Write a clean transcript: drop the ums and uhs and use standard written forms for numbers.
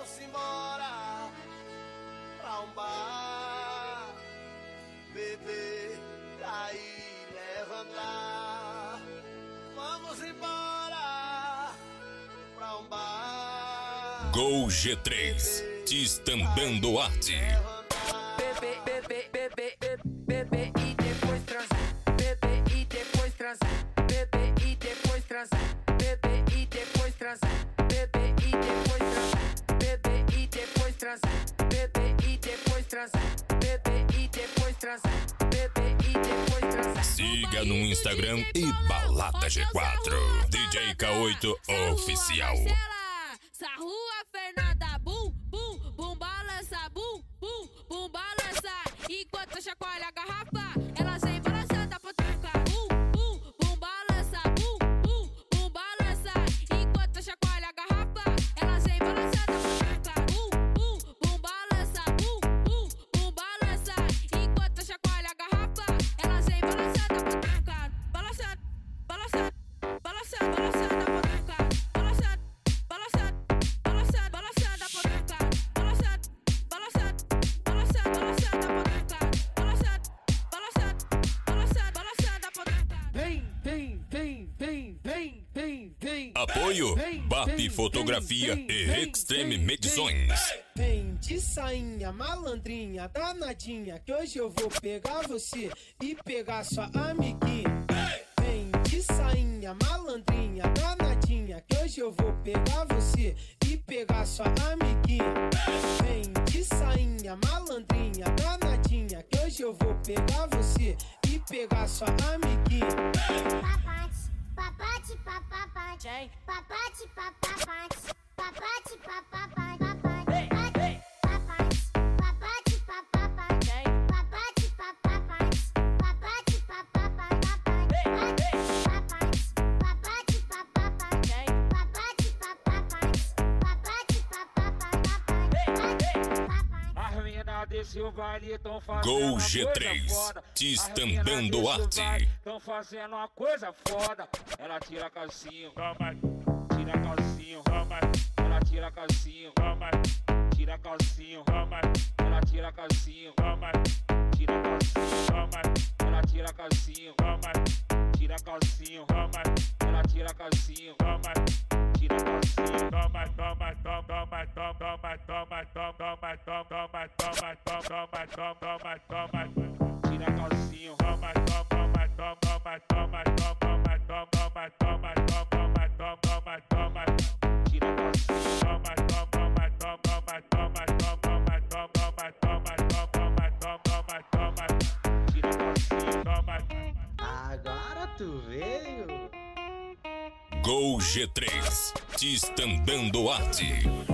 Vamos embora pra um bar, beber, cair, levantar. Vamos embora pra um bar. Gol G3, Tistã Duarte. Beber, beber, beber, beber e depois transar. Beber e depois transar. Beber e depois transar. Beber e depois transar. Beber e depois transar. Beber e depois transar. Beber e depois transar. Beber e depois transar. Beber e depois transar. Siga no Instagram e Balada G4. DJ K8 Oficial. Essa rua Fernanda, bum, bum, bum, balança, bum, bum, bum, balança. Enquanto chacoalha a garrafa, ela vem balançando pra trocar. Bum, bum, bum, balança, bum, bum, bum, balança. Enquanto chacoalha a garrafa, ela vem balançando pra trocar. Bum, bum, bum, balança, bum, bum, bum, balança. Enquanto chacoalha a garrafa, ela vem balançando pra trocar. Balançando, balançando, balançando, balançando pra trocar. Balançando, balançando, balançando, balançando pra trocar. Balançando, balançando, balançando, balançando pra trocar. Balançando, balançando, balançando, balançando pra trocar. Vem, vem, vem, vem, vem, vem, vem. Apoio BAP Fotografia e Extreme Medições. Vem de sainha, malandrinha, danadinha, que hoje eu vou pegar você e pegar sua amiguinha. Vem de sainha, malandrinha, danadinha, que hoje eu vou pegar você e pegar sua amiguinha. Vem de sainha, malandrinha, danadinha, que hoje eu vou pegar você e pegar sua amiguinha. Papate, papate, papapate, papate, papapate, papate, papapate, papate, papate, papate, papapate, papate, papapate, papate, papapate, papate, papate, papapate, papate, papapate, As mina desse baile tão fazendo Gol uma G3, coisa foda. Tistã As mina desse Duarte. baile tão fazendo uma coisa foda. Ela tira calcinho, tira calcinho, ela tira calcinho, tira calcinho, ela tira calcinho, tira calcinho, ela tira calcinho, tira calcinho, ela tira calcinho, tira calcinho. Toma, toma, toma, toma, toma, toma, toma, toma, toma, toma, toma, toma, tira calcinho, toma, toma, toma, toma, toma, toma, toma, toma, toma, toma, tira calcinho, toma, toma, toma, toma, toma, toma, toma, toma, tira calcinho, toma. Agora tu veio. Gol G3, Tistã Duarte.